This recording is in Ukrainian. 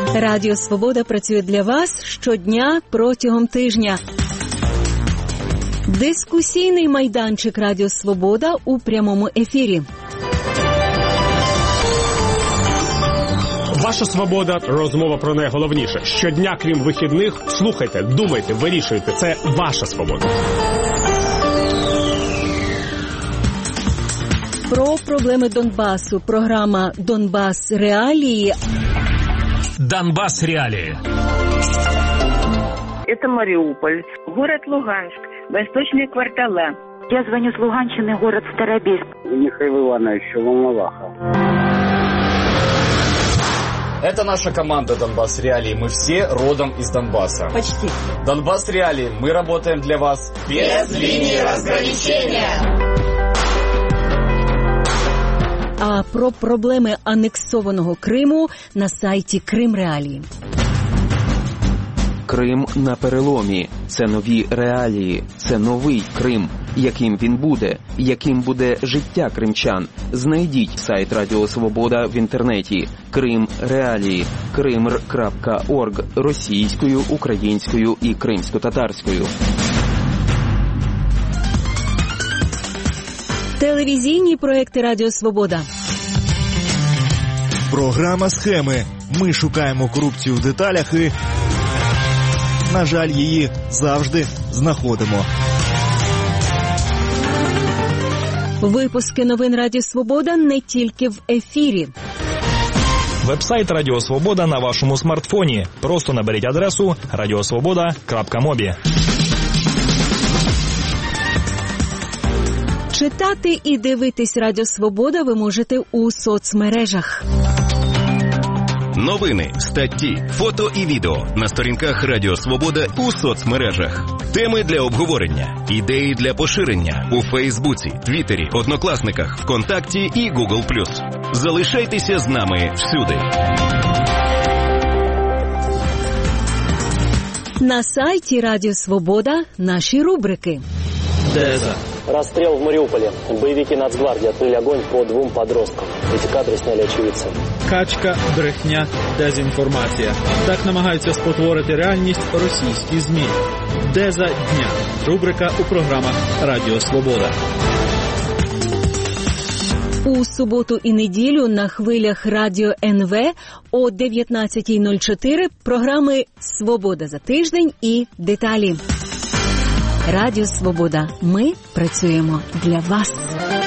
Радіо Свобода працює для вас щодня протягом тижня. Дискусійний майданчик Радіо Свобода у прямому ефірі. Ваша свобода – розмова про найголовніше. Щодня, крім вихідних, слухайте, думайте, вирішуйте. Це ваша свобода. Про проблеми Донбасу. Програма «Донбас. Реалії». Донбас. Реалии. Это Мариуполь, город Луганск, восточные квартала. Я звоню с Луганщины, город Старобельск. Михаил Иванович, Волноваха. Это наша команда «Донбас Реалии». Мы все родом из Донбасса. Почти. «Донбас Реалии». Мы работаем для вас без линии разграничения. А про проблеми анексованого Криму на сайті Крим Реалії. Крим на переломі. Це нові реалії. Це новий Крим. Яким він буде? Яким буде життя кримчан? Знайдіть сайт Радіо Свобода в інтернеті. Крим Реалії. krimr.org російською, українською і кримсько-татарською. Телевізійні проекти Радіо Свобода. Програма «Схеми». Ми шукаємо корупцію в деталях і, на жаль, її завжди знаходимо. Випуски новин Радіо Свобода не тільки в ефірі. Веб-сайт Радіо Свобода на вашому смартфоні. Просто наберіть адресу radiosvoboda.mobi. Читати і дивитись Радіо Свобода ви можете у соцмережах. Новини, статті, фото і відео на сторінках Радіо Свобода у соцмережах. Теми для обговорення, ідеї для поширення у Фейсбуці, Твіттері, Однокласниках, ВКонтакті і Google+. Залишайтеся з нами всюди. На сайті Радіо Свобода наші рубрики. Деза. Расстрел в Мариуполе. Боевики Нацгвардии открыли огонь по 2 подросткам. Эти кадры сняли очевидцы. Качка, брехня, дезінформація. Так намагаються спотворити реальність російські ЗМІ. Деза дня. Рубрика у програмах Радіо Свобода. У суботу і неділю на хвилях Радіо НВ о 19:04 програми «Свобода за тиждень» і «Деталі». Радіо Свобода. Ми працюємо для вас.